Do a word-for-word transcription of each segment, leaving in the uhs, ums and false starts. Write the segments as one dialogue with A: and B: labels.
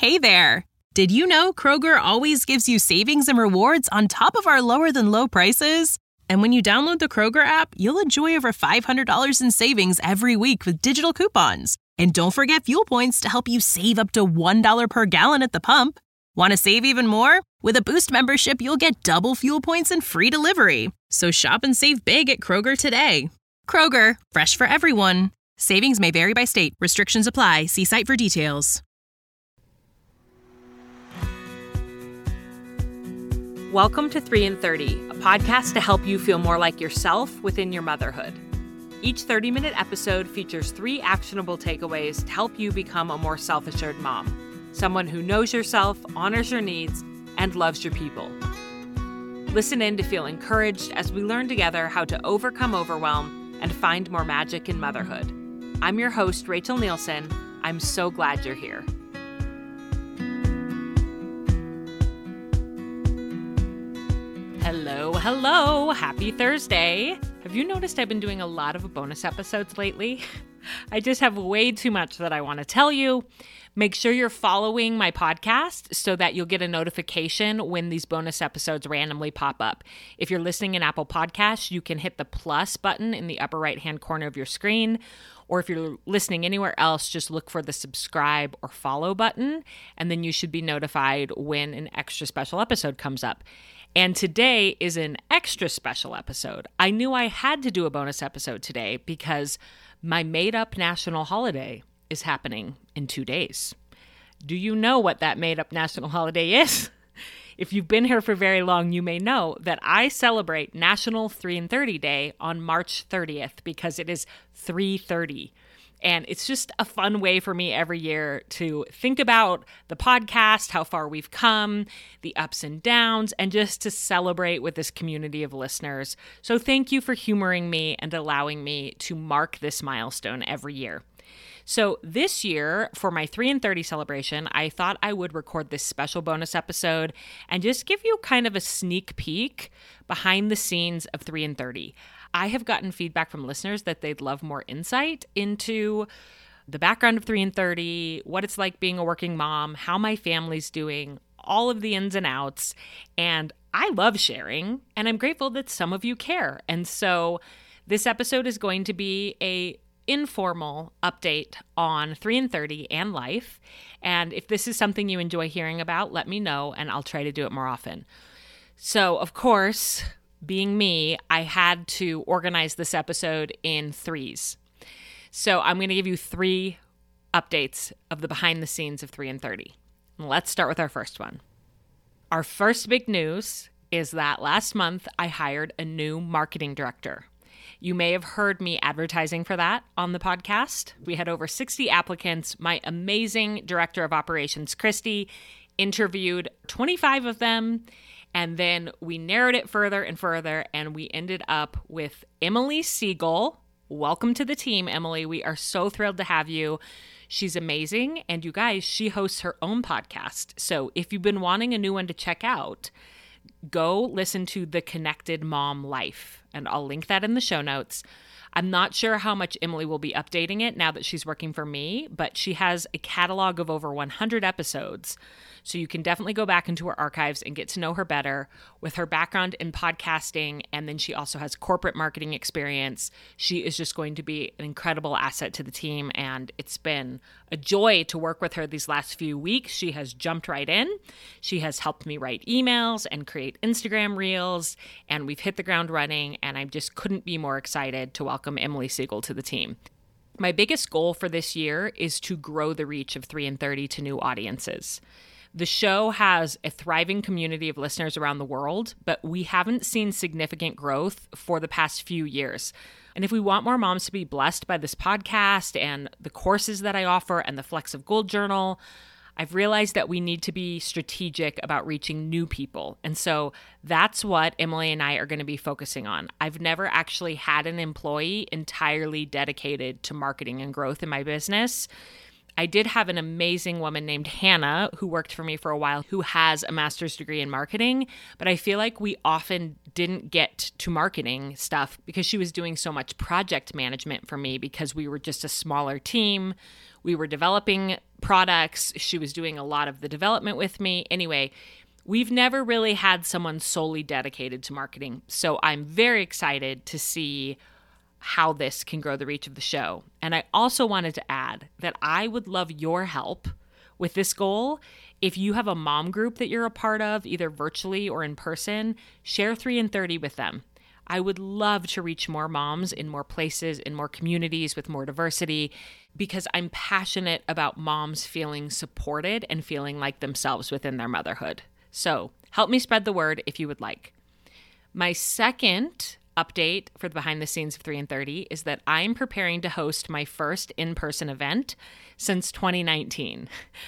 A: Hey there! Did you know Kroger always gives you savings and rewards on top of our lower-than-low prices? And when you download the Kroger app, you'll enjoy over five hundred dollars in savings every week with digital coupons. And don't forget fuel points to help you save up to one dollar per gallon at the pump. Want to save even more? With a Boost membership, you'll get double fuel points and free delivery. So shop and save big at Kroger today. Kroger, fresh for everyone. Savings may vary by state. Restrictions apply. See site for details.
B: Welcome to three in thirty, a podcast to help you feel more like yourself within your motherhood. Each thirty-minute episode features three actionable takeaways to help you become a more self-assured mom, someone who knows yourself, honors your needs, and loves your people. Listen in to feel encouraged as we learn together how to overcome overwhelm and find more magic in motherhood. I'm your host, Rachel Nielsen. I'm so glad you're here. Hello, hello. Happy Thursday. Have you noticed I've been doing a lot of bonus episodes lately? I just have way too much that I want to tell you. Make sure you're following my podcast so that you'll get a notification when these bonus episodes randomly pop up. If you're listening in Apple Podcasts, you can hit the plus button in the upper right-hand corner of your screen. Or if you're listening anywhere else, just look for the subscribe or follow button, and then you should be notified when an extra special episode comes up. And today is an extra special episode. I knew I had to do a bonus episode today because my made-up national holiday is happening in two days. Do you know what that made-up national holiday is? If you've been here for very long, you may know that I celebrate National three in thirty Day on March thirtieth because it is three thirty. And it's just a fun way for me every year to think about the podcast, how far we've come, the ups and downs, and just to celebrate with this community of listeners. So thank you for humoring me and allowing me to mark this milestone every year. So this year, for my three in thirty celebration, I thought I would record this special bonus episode and just give you kind of a sneak peek behind the scenes of three in thirty. I have gotten feedback from listeners that they'd love more insight into the background of three in thirty, what it's like being a working mom, how my family's doing, all of the ins and outs. And I love sharing, and I'm grateful that some of you care. And so this episode is going to be a informal update on three in thirty and life. And if this is something you enjoy hearing about, let me know, and I'll try to do it more often. So, of course, being me, I had to organize this episode in threes. So I'm going to give you three updates of the behind the scenes of three in thirty. Let's start with our first one. Our first big news is that last month I hired a new marketing director. You may have heard me advertising for that on the podcast. We had over sixty applicants. My amazing director of operations, Christy, interviewed twenty-five of them. And then we narrowed it further and further, and we ended up with Emily Siegel. Welcome to the team, Emily. We are so thrilled to have you. She's amazing. And you guys, she hosts her own podcast. So if you've been wanting a new one to check out, go listen to The Connected Mom Life. And I'll link that in the show notes. I'm not sure how much Emily will be updating it now that she's working for me, but she has a catalog of over one hundred episodes. So you can definitely go back into her archives and get to know her better with her background in podcasting. And then she also has corporate marketing experience. She is just going to be an incredible asset to the team. And it's been a joy to work with her these last few weeks. She has jumped right in. She has helped me write emails and create Instagram reels. And we've hit the ground running. And I just couldn't be more excited to welcome Emily Siegel to the team. My biggest goal for this year is to grow the reach of three in thirty to new audiences. The show has a thriving community of listeners around the world, but we haven't seen significant growth for the past few years. And if we want more moms to be blessed by this podcast and the courses that I offer and the Flecks of Gold Journal, I've realized that we need to be strategic about reaching new people. And so that's what Emily and I are going to be focusing on. I've never actually had an employee entirely dedicated to marketing and growth in my business. I did have an amazing woman named Hannah who worked for me for a while who has a master's degree in marketing, but I feel like we often didn't get to marketing stuff because she was doing so much project management for me because we were just a smaller team. We were developing products. She was doing a lot of the development with me. Anyway, we've never really had someone solely dedicated to marketing. So I'm very excited to see how this can grow the reach of the show. And I also wanted to add that I would love your help with this goal. If you have a mom group that you're a part of, either virtually or in person, share three and thirty with them. I would love to reach more moms in more places, in more communities with more diversity, because I'm passionate about moms feeling supported and feeling like themselves within their motherhood. So help me spread the word if you would like. My second update for the behind the scenes of three and thirty is that I'm preparing to host my first in-person event since twenty nineteen.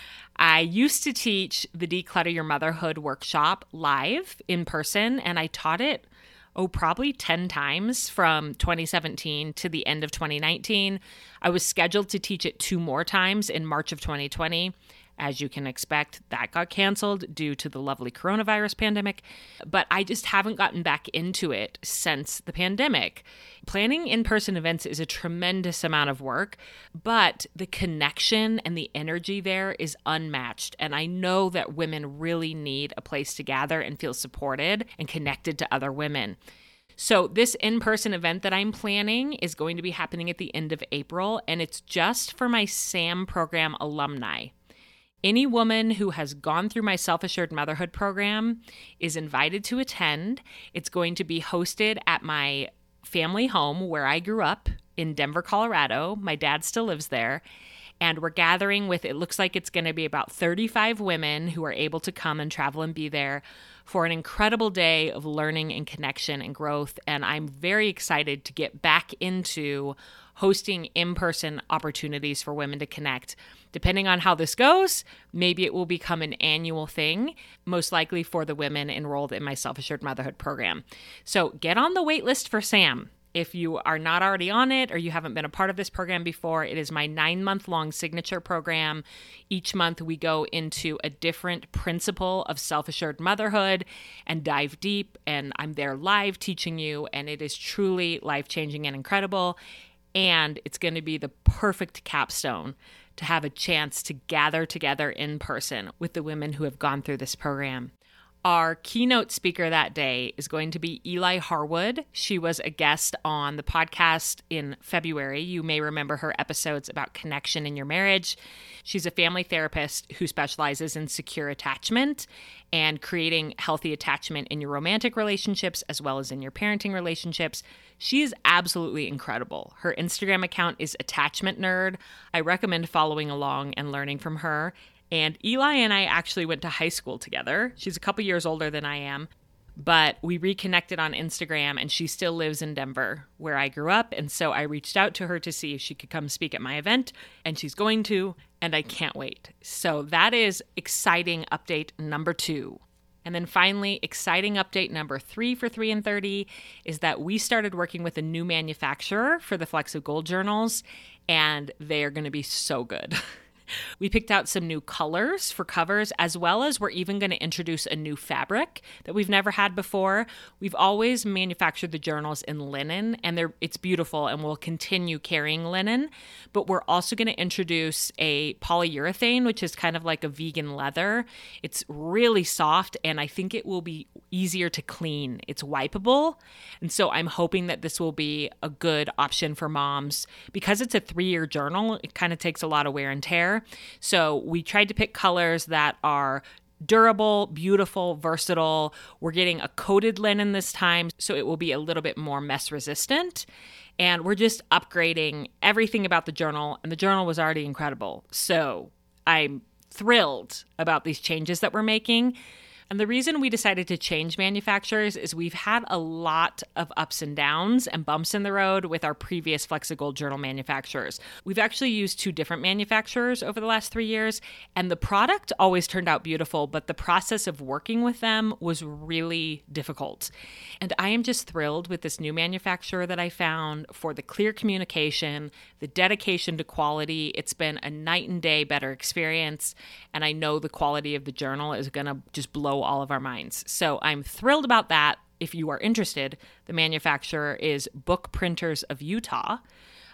B: I used to teach the Declutter Your Motherhood workshop live in person, and I taught it, oh, probably ten times from twenty seventeen to the end of twenty nineteen. I was scheduled to teach it two more times in March of twenty twenty. As you can expect, that got canceled due to the lovely coronavirus pandemic, but I just haven't gotten back into it since the pandemic. Planning in-person events is a tremendous amount of work, but the connection and the energy there is unmatched, and I know that women really need a place to gather and feel supported and connected to other women. So this in-person event that I'm planning is going to be happening at the end of April, and it's just for my SAM program alumni. Any woman who has gone through my Self-Assured Motherhood program is invited to attend. It's going to be hosted at my family home where I grew up in Denver, Colorado. My dad still lives there. And we're gathering with, it looks like it's going to be about thirty-five women who are able to come and travel and be there for an incredible day of learning and connection and growth. And I'm very excited to get back into hosting in-person opportunities for women to connect. Depending on how this goes, maybe it will become an annual thing, most likely for the women enrolled in my Self-Assured Motherhood program. So get on the wait list for SAM. If you are not already on it or you haven't been a part of this program before, it is my nine-month-long signature program. Each month we go into a different principle of self-assured motherhood and dive deep, and I'm there live teaching you, and it is truly life-changing and incredible. And it's going to be the perfect capstone to have a chance to gather together in person with the women who have gone through this program. Our keynote speaker that day is going to be Eli Harwood. She was a guest on the podcast in February. You may remember her episodes about connection in your marriage. She's a family therapist who specializes in secure attachment and creating healthy attachment in your romantic relationships as well as in your parenting relationships. She is absolutely incredible. Her Instagram account is Attachment Nerd. I recommend following along and learning from her. And Eli and I actually went to high school together. She's a couple years older than I am, but we reconnected on Instagram, and she still lives in Denver, where I grew up. And so I reached out to her to see if she could come speak at my event, and she's going to, and I can't wait. So that is exciting update number two. And then finally, exciting update number three for three and thirty is that we started working with a new manufacturer for the Flecks of Gold journals, and they are going to be so good. We picked out some new colors for covers, as well as we're even going to introduce a new fabric that we've never had before. We've always manufactured the journals in linen, and they're it's beautiful, and we'll continue carrying linen. But we're also going to introduce a polyurethane, which is kind of like a vegan leather. It's really soft, and I think it will be easier to clean. It's wipeable, and so I'm hoping that this will be a good option for moms. Because it's a three-year journal, it kind of takes a lot of wear and tear. So we tried to pick colors that are durable, beautiful, versatile. We're getting a coated linen this time, so it will be a little bit more mess resistant. And we're just upgrading everything about the journal, and the journal was already incredible. So I'm thrilled about these changes that we're making. And the reason we decided to change manufacturers is we've had a lot of ups and downs and bumps in the road with our previous Flecks of Gold journal manufacturers. We've actually used two different manufacturers over the last three years, and the product always turned out beautiful, but the process of working with them was really difficult. And I am just thrilled with this new manufacturer that I found for the clear communication, the dedication to quality. It's been a night and day better experience, and I know the quality of the journal is going to just blow all of our minds. So I'm thrilled about that. If you are interested, the manufacturer is Book Printers of Utah.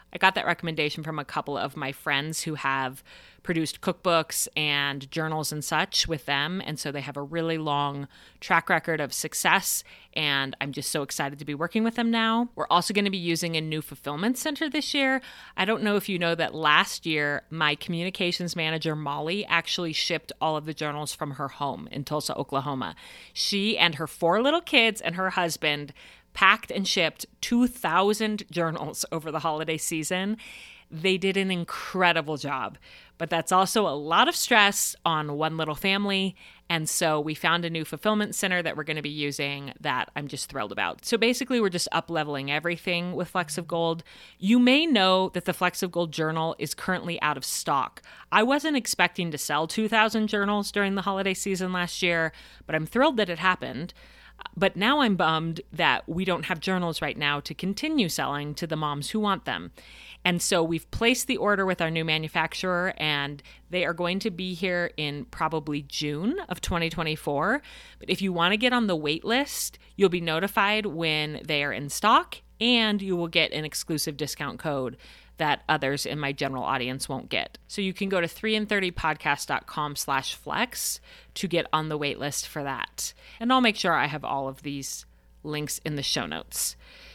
B: I got that recommendation from a couple of my friends who have produced cookbooks and journals and such with them. And so they have a really long track record of success. And I'm just so excited to be working with them now. We're also going to be using a new fulfillment center this year. I don't know if you know that last year, my communications manager, Molly, actually shipped all of the journals from her home in Tulsa, Oklahoma. She and her four little kids and her husband packed and shipped two thousand journals over the holiday season. They did an incredible job, but that's also a lot of stress on one little family. And so we found a new fulfillment center that we're going to be using that I'm just thrilled about. So basically, we're just up-leveling everything with Flecks of Gold. You may know that the Flecks of Gold journal is currently out of stock. I wasn't expecting to sell two thousand journals during the holiday season last year, but I'm thrilled that it happened. But now I'm bummed that we don't have journals right now to continue selling to the moms who want them. And so we've placed the order with our new manufacturer, and they are going to be here in probably June of twenty twenty-four. But if you want to get on the wait list, you'll be notified when they are in stock, and you will get an exclusive discount code that others in my general audience won't get. So you can go to three and thirty podcast dot com slash flex to get on the wait list for that. And I'll make sure I have all of these links in the show notes.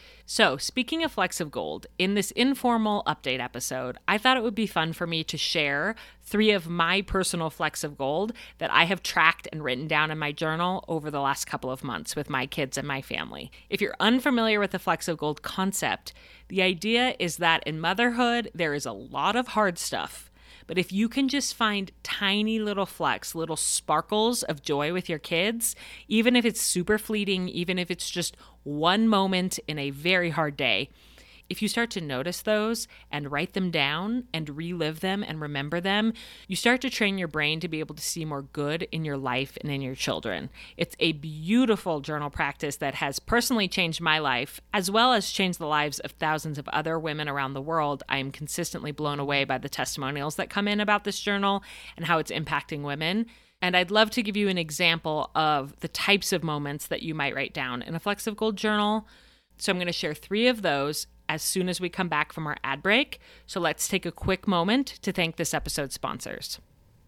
B: So speaking of Flecks of Gold, in this informal update episode, I thought it would be fun for me to share three of my personal Flecks of Gold that I have tracked and written down in my journal over the last couple of months with my kids and my family. If you're unfamiliar with the Flecks of Gold concept, the idea is that in motherhood, there is a lot of hard stuff. But if you can just find tiny little flecks, little sparkles of joy with your kids, even if it's super fleeting, even if it's just one moment in a very hard day, if you start to notice those and write them down and relive them and remember them, you start to train your brain to be able to see more good in your life and in your children. It's a beautiful journal practice that has personally changed my life, as well as changed the lives of thousands of other women around the world. I am consistently blown away by the testimonials that come in about this journal and how it's impacting women. And I'd love to give you an example of the types of moments that you might write down in a Flecks of Gold journal. So I'm going to share three of those as soon as we come back from our ad break. So let's take a quick moment to thank this episode's sponsors.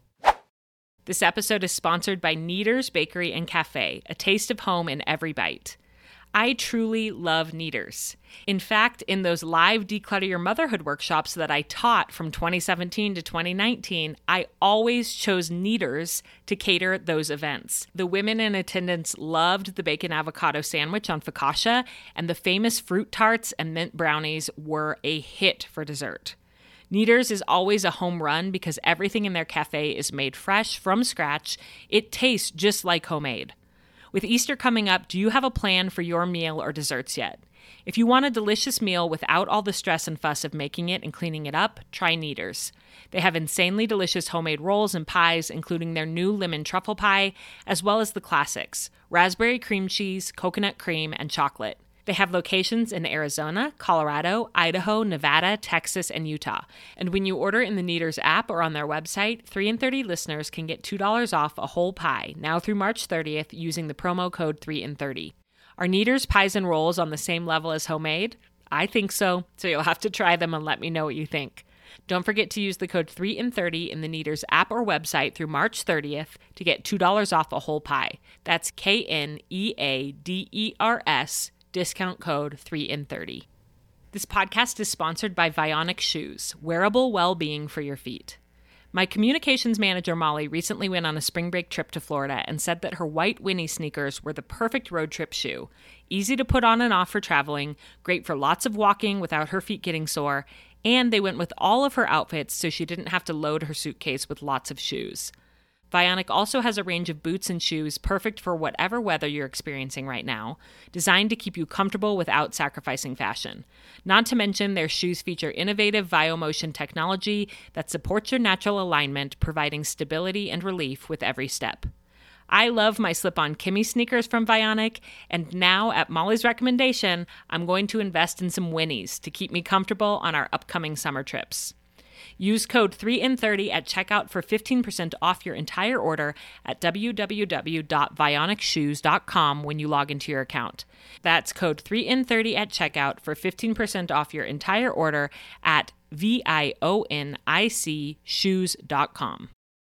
B: This episode is sponsored by Kneaders Bakery and Cafe, a taste of home in every bite. I truly love Kneaders. In fact, in those live Declutter Your Motherhood workshops that I taught from twenty seventeen to twenty nineteen, I always chose Kneaders to cater those events. The women in attendance loved the bacon avocado sandwich on focaccia, and the famous fruit tarts and mint brownies were a hit for dessert. Kneaders is always a home run because everything in their cafe is made fresh from scratch. It tastes just like homemade. With Easter coming up, do you have a plan for your meal or desserts yet? If you want a delicious meal without all the stress and fuss of making it and cleaning it up, try Kneaders. They have insanely delicious homemade rolls and pies, including their new lemon truffle pie, as well as the classics, raspberry cream cheese, coconut cream, and chocolate. They have locations in Arizona, Colorado, Idaho, Nevada, Texas, and Utah. And when you order in the Kneaders app or on their website, three and thirty listeners can get two dollars off a whole pie, now through March thirtieth, using the promo code three and thirty. Are Kneaders pies and rolls on the same level as homemade? I think so, so you'll have to try them and let me know what you think. Don't forget to use the code three and thirty in the Kneaders app or website through March thirtieth to get two dollars off a whole pie. That's K N E A D E R S, discount code three and thirty. This podcast is sponsored by Vionic Shoes, wearable well-being for your feet. My communications manager, Molly, recently went on a spring break trip to Florida and said that her white Winnie sneakers were the perfect road trip shoe. Easy to put on and off for traveling, great for lots of walking without her feet getting sore, and they went with all of her outfits so she didn't have to load her suitcase with lots of shoes. Vionic also has a range of boots and shoes perfect for whatever weather you're experiencing right now, designed to keep you comfortable without sacrificing fashion. Not to mention, their shoes feature innovative VioMotion technology that supports your natural alignment, providing stability and relief with every step. I love my slip-on Kimmy sneakers from Vionic, and now, at Molly's recommendation, I'm going to invest in some Winnies to keep me comfortable on our upcoming summer trips. Use code three in thirty at checkout for fifteen percent off your entire order at w w w dot vionic shoes dot com when you log into your account. That's code three in thirty at checkout for fifteen percent off your entire order at V I O N I C shoes dot com.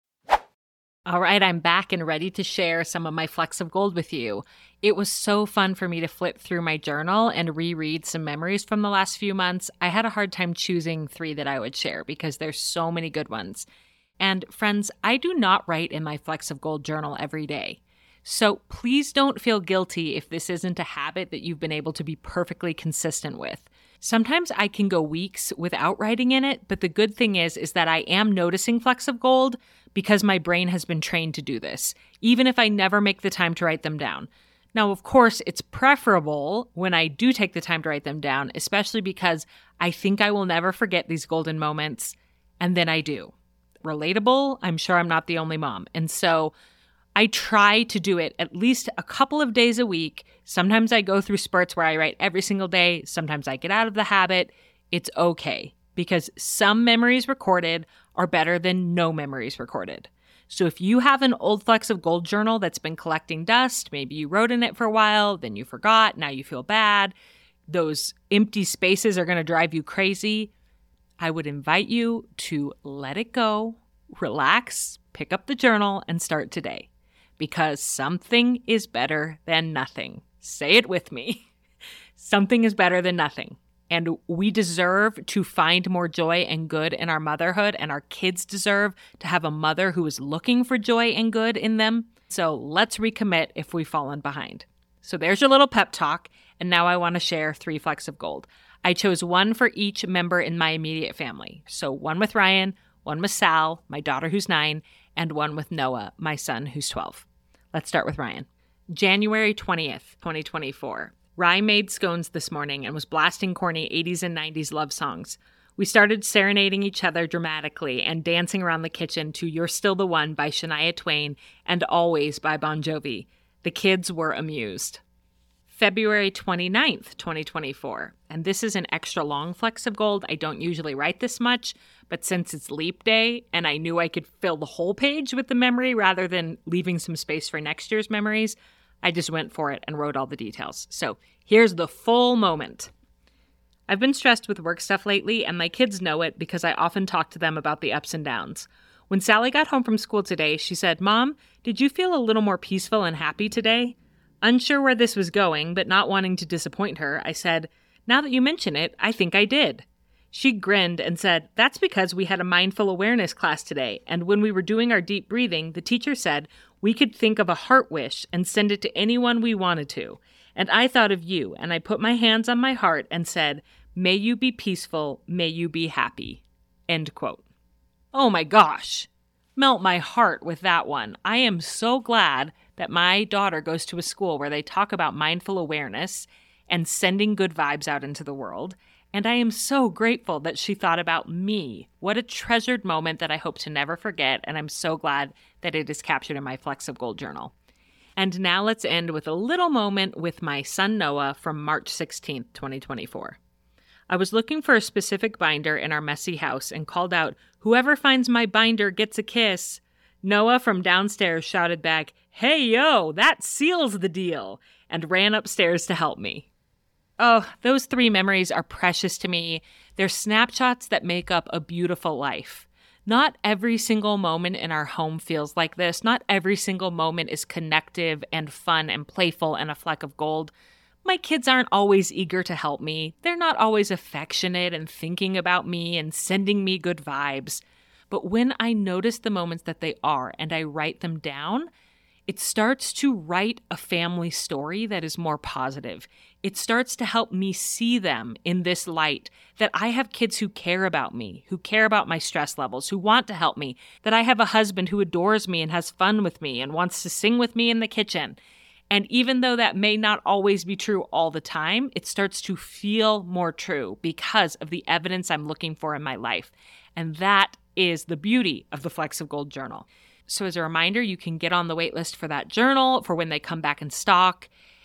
B: All right, I'm back and ready to share some of my flecks of gold with you. It was so fun for me to flip through my journal and reread some memories from the last few months. I had a hard time choosing three that I would share because there's so many good ones. And friends, I do not write in my Flecks of Gold journal every day. So please don't feel guilty if this isn't a habit that you've been able to be perfectly consistent with. Sometimes I can go weeks without writing in it, but the good thing is, is that I am noticing flecks of gold because my brain has been trained to do this, even if I never make the time to write them down. Now, of course, it's preferable when I do take the time to write them down, especially because I think I will never forget these golden moments, and then I do. Relatable? I'm sure I'm not the only mom. And so I try to do it at least a couple of days a week. Sometimes I go through spurts where I write every single day. Sometimes I get out of the habit. It's okay, because some memories recorded are better than no memories recorded. So if you have an old Flecks of Gold journal that's been collecting dust, maybe you wrote in it for a while, then you forgot, now you feel bad, those empty spaces are going to drive you crazy, I would invite you to let it go, relax, pick up the journal, and start today. Because something is better than nothing. Say it with me. Something is better than nothing. And we deserve to find more joy and good in our motherhood, and our kids deserve to have a mother who is looking for joy and good in them. So let's recommit if we've fallen behind. So there's your little pep talk, and now I want to share three flecks of gold. I chose one for each member in my immediate family. So one with Ryan, one with Sal, my daughter who's nine, and one with Noah, my son who's twelve. Let's start with Ryan. January twentieth, twenty twenty-four. Rye made scones this morning and was blasting corny eighties and nineties love songs. We started serenading each other dramatically and dancing around the kitchen to You're Still the One by Shania Twain and Always by Bon Jovi. The kids were amused. February twenty-ninth, twenty twenty-four. And this is an extra long Flecks of Gold. I don't usually write this much, but since it's Leap Day and I knew I could fill the whole page with the memory rather than leaving some space for next year's memories, I just went for it and wrote all the details. So here's the full moment. I've been stressed with work stuff lately, and my kids know it because I often talk to them about the ups and downs. When Sally got home from school today, she said, "Mom, did you feel a little more peaceful and happy today?" Unsure where this was going, but not wanting to disappoint her, I said, "Now that you mention it, I think I did." She grinned and said, "That's because we had a mindful awareness class today, and when we were doing our deep breathing, the teacher said we could think of a heart wish and send it to anyone we wanted to. And I thought of you, and I put my hands on my heart and said, 'May you be peaceful, may you be happy.'" End quote. Oh my gosh. Melt my heart with that one. I am so glad that my daughter goes to a school where they talk about mindful awareness and sending good vibes out into the world. And I am so grateful that she thought about me. What a treasured moment that I hope to never forget. And I'm so glad that it is captured in my Flecks of Gold journal. And now let's end with a little moment with my son Noah from March sixteenth, twenty twenty-four. I was looking for a specific binder in our messy house and called out, "Whoever finds my binder gets a kiss." Noah from downstairs shouted back, "Hey, yo, that seals the deal," and ran upstairs to help me. Oh, those three memories are precious to me. They're snapshots that make up a beautiful life. Not every single moment in our home feels like this. Not every single moment is connective and fun and playful and a fleck of gold. My kids aren't always eager to help me. They're not always affectionate and thinking about me and sending me good vibes. But when I notice the moments that they are and I write them down, it starts to write a family story that is more positive. It starts to help me see them in this light, that I have kids who care about me, who care about my stress levels, who want to help me, that I have a husband who adores me and has fun with me and wants to sing with me in the kitchen. And even though that may not always be true all the time, it starts to feel more true because of the evidence I'm looking for in my life. And that is the beauty of the Flecks of Gold journal. So as a reminder, you can get on the wait list for that journal for when they come back in stock.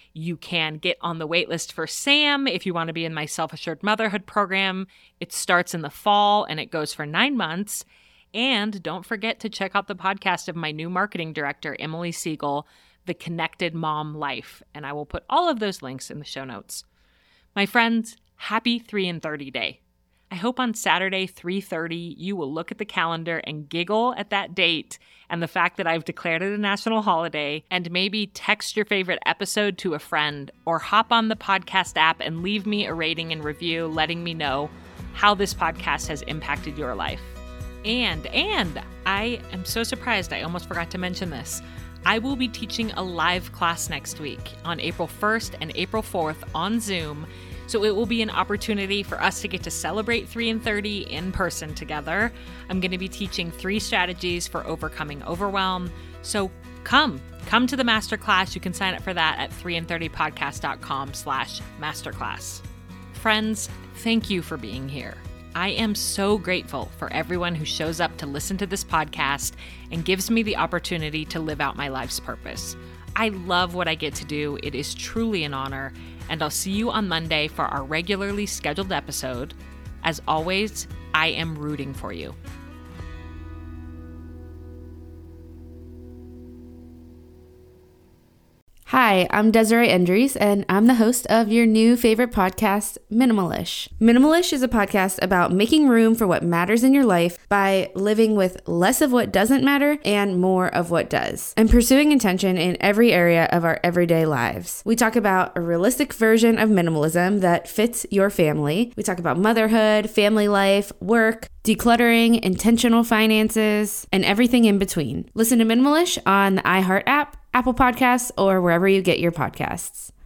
B: You can get on the waitlist for SAM if you want to be in my Self-Assured Motherhood program. It starts in the fall and it goes for nine months. And don't forget to check out the podcast of my new marketing director, Emily Siegel, The Connected Mom Life. And I will put all of those links in the show notes. My friends, happy three and thirty day. I hope on Saturday, three thirty, you will look at the calendar and giggle at that date and the fact that I've declared it a national holiday, and maybe text your favorite episode to a friend or hop on the podcast app and leave me a rating and review letting me know how this podcast has impacted your life. And, and I am so surprised, I almost forgot to mention this. I will be teaching a live class next week on April first and April fourth on Zoom. So it will be an opportunity for us to get to celebrate three and thirty in person together. I'm going to be teaching three strategies for overcoming overwhelm. So come, come to the masterclass. You can sign up for that at three and thirty podcast dot com slash masterclass. Friends, thank you for being here. I am so grateful for everyone who shows up to listen to this podcast and gives me the opportunity to live out my life's purpose. I love what I get to do. It is truly an honor. And I'll see you on Monday for our regularly scheduled episode. As always, I am rooting for you.
C: Hi, I'm Desiree Endries, and I'm the host of your new favorite podcast, Minimalish. Minimalish is a podcast about making room for what matters in your life by living with less of what doesn't matter and more of what does, and pursuing intention in every area of our everyday lives. We talk about a realistic version of minimalism that fits your family. We talk about motherhood, family life, work, decluttering, intentional finances, and everything in between. Listen to Minimalish on the iHeart app, Apple Podcasts, or wherever you get your podcasts.